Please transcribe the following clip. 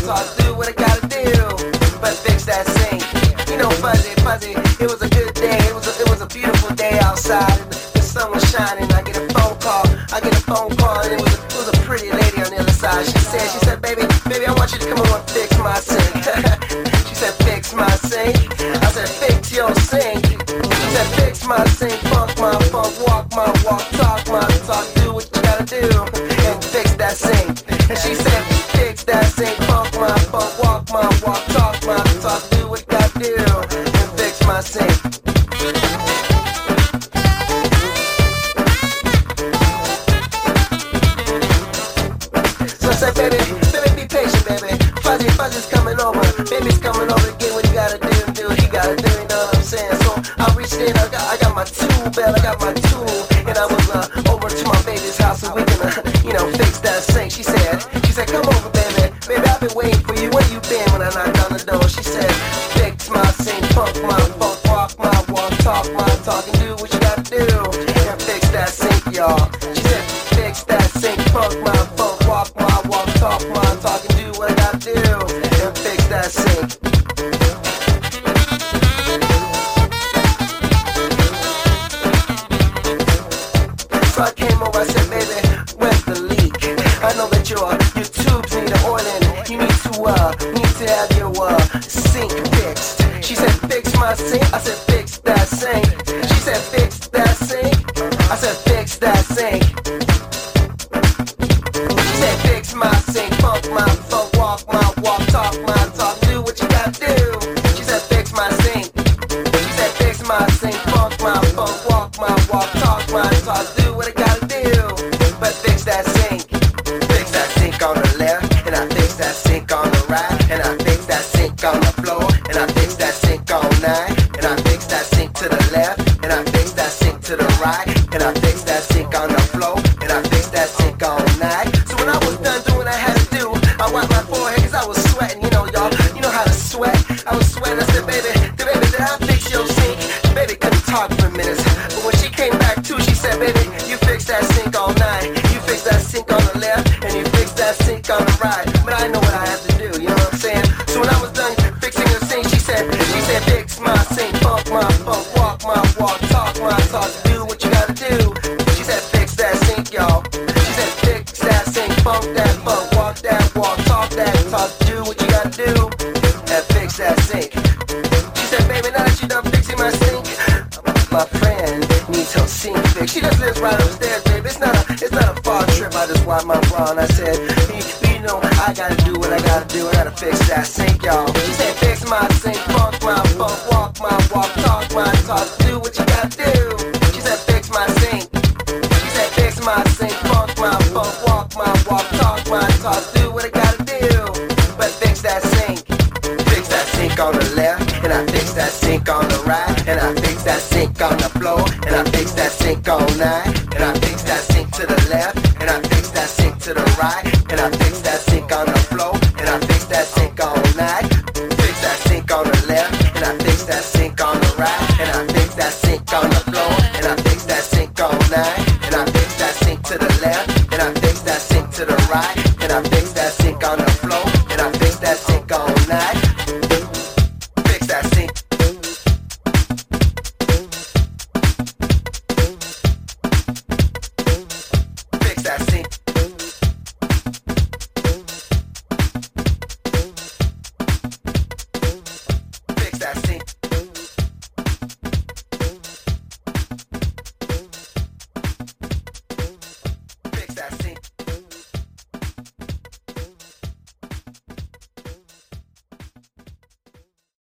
talk, do what I gotta do. But fix that sink. You know, fuzzy, it was a good day. It was a beautiful day outside. And the sun was shining. I get a phone call, and it was a pretty lady on the other side. She said, baby, I want you to come over and fix my sink. She said, fix my sink. I said, fix your sink. She said, fix my sink, funk my funk, walk my walk, talk my talk, do what you gotta do, and fix that sink. And she said, fix that sink, funk my funk, walk my walk, talk my talk, do what you gotta do, and fix my sink. So I said, baby, be patient, baby. Fuzzy's coming over. Baby's coming over to get what he gotta do and do what he gotta do, you know what I'm saying? So I reached in, I got my tool belt, and I was over to my baby's house so we can, fix that sink. She said, come over, baby. Baby, I've been waiting for you. Where you been when I knocked on the door? She said, fix my sink, funk my funk, walk my walk, talk my talk, and do what you gotta do, and fix that sink, y'all. She said, fix that sink, funk my funk, walk my walk, talk my talk, and do what I gotta do, and fix that sink. So I came over, I said, baby, where's the leak? I know that your tubes need an oil in it. You need to have your sink fixed. She said, fix my sink. I said, fix that sink. She said, fix that sink. I said, fix that sink. She said, fix my sink, funk my funk, walk my walk, talk my talk, do what you gotta do. She said, fix my sink. She said, fix my sink, funk my funk, walk my walk, talk my talk, do what I gotta do. But fix that sink. Fix that sink on the left, and I fix that sink on the right, and I fix that sink on the floor, and I fix that sink all night, and I fix that sink to the left, and I fix that sink to the right, and I fix that sink on the floor, and I fix that sink all night. So when I was done doing what I had to do, I wiped my forehead cause I was sweating, y'all, you know how to sweat. I was sweating, I said, baby, did I fix your sink? Baby couldn't talk for minutes, but when she came back too, she said, baby, you fix that sink all night, you fix that sink on the left, and you fix that sink on the right. But I know what I have to do, you know what I'm saying? So when I was done fixing her sink, she said, fix my sink, funk my funk, walk my walk, talk my talk, do what you gotta do. She said, fix that sink, y'all. She said, fix that sink, funk that funk, walk that walk, talk that talk, do what you gotta do, and fix that sink. She said, baby, now that you done fixing my sink, my friend needs her sink fixed. She just lives right upstairs, baby. It's not a far trip. I just wipe my bra and I said, you know, I gotta do what I gotta do. I gotta fix that sink, y'all. She said, fix my sink, funk my funk, walk my walk, talk my talk, do what you gotta do. She said, fix my sink. She said, fix my sink, funk my funk, walk my walk, talk my talk, do what I gotta do. But fix that sink. Fix that sink on the left, and I fix that sink on the right, and I fix that sink on the floor, and I fix that sink all night,